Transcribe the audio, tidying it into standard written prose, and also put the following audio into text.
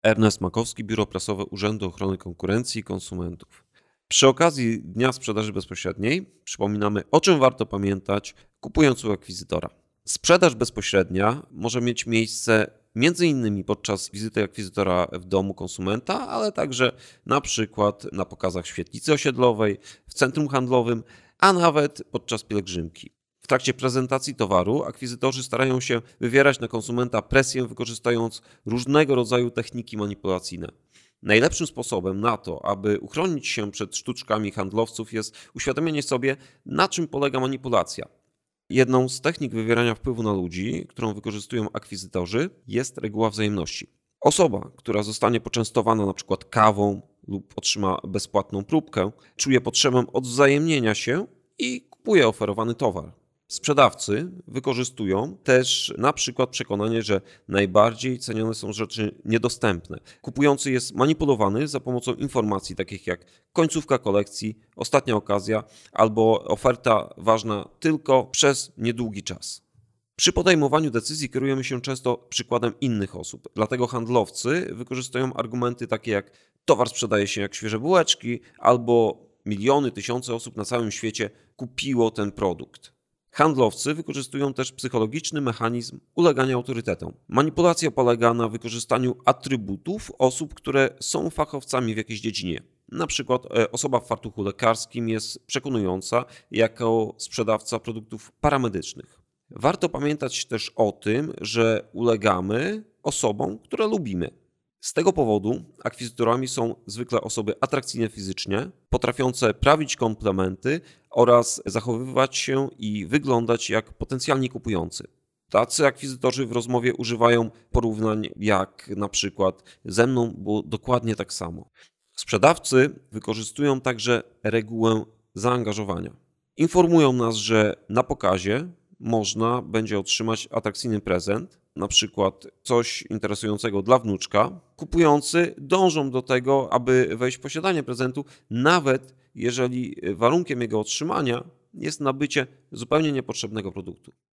Ernest Makowski, Biuro Prasowe Urzędu Ochrony Konkurencji i Konsumentów. Przy okazji Dnia Sprzedaży Bezpośredniej przypominamy, o czym warto pamiętać, kupując u akwizytora. Sprzedaż bezpośrednia może mieć miejsce m.in. podczas wizyty akwizytora w domu konsumenta, ale także na przykład na pokazach świetlicy osiedlowej, w centrum handlowym, a nawet podczas pielgrzymki. W trakcie prezentacji towaru akwizytorzy starają się wywierać na konsumenta presję, wykorzystując różnego rodzaju techniki manipulacyjne. Najlepszym sposobem na to, aby uchronić się przed sztuczkami handlowców, jest uświadomienie sobie, na czym polega manipulacja. Jedną z technik wywierania wpływu na ludzi, którą wykorzystują akwizytorzy, jest reguła wzajemności. Osoba, która zostanie poczęstowana np. kawą lub otrzyma bezpłatną próbkę, czuje potrzebę odwzajemnienia się i kupuje oferowany towar. Sprzedawcy wykorzystują też na przykład przekonanie, że najbardziej cenione są rzeczy niedostępne. Kupujący jest manipulowany za pomocą informacji takich jak końcówka kolekcji, ostatnia okazja albo oferta ważna tylko przez niedługi czas. Przy podejmowaniu decyzji kierujemy się często przykładem innych osób, dlatego handlowcy wykorzystują argumenty takie jak towar sprzedaje się jak świeże bułeczki albo miliony, tysiące osób na całym świecie kupiło ten produkt. Handlowcy wykorzystują też psychologiczny mechanizm ulegania autorytetom. Manipulacja polega na wykorzystaniu atrybutów osób, które są fachowcami w jakiejś dziedzinie. Na przykład osoba w fartuchu lekarskim jest przekonująca jako sprzedawca produktów paramedycznych. Warto pamiętać też o tym, że ulegamy osobom, które lubimy. Z tego powodu akwizytorami są zwykle osoby atrakcyjne fizycznie, potrafiące prawić komplementy oraz zachowywać się i wyglądać jak potencjalni kupujący. Tacy akwizytorzy w rozmowie używają porównań jak na przykład ze mną było dokładnie tak samo. Sprzedawcy wykorzystują także regułę zaangażowania. Informują nas, że na pokazie można będzie otrzymać atrakcyjny prezent, na przykład coś interesującego dla wnuczka. Kupujący dążą do tego, aby wejść w posiadanie prezentu, nawet jeżeli warunkiem jego otrzymania jest nabycie zupełnie niepotrzebnego produktu.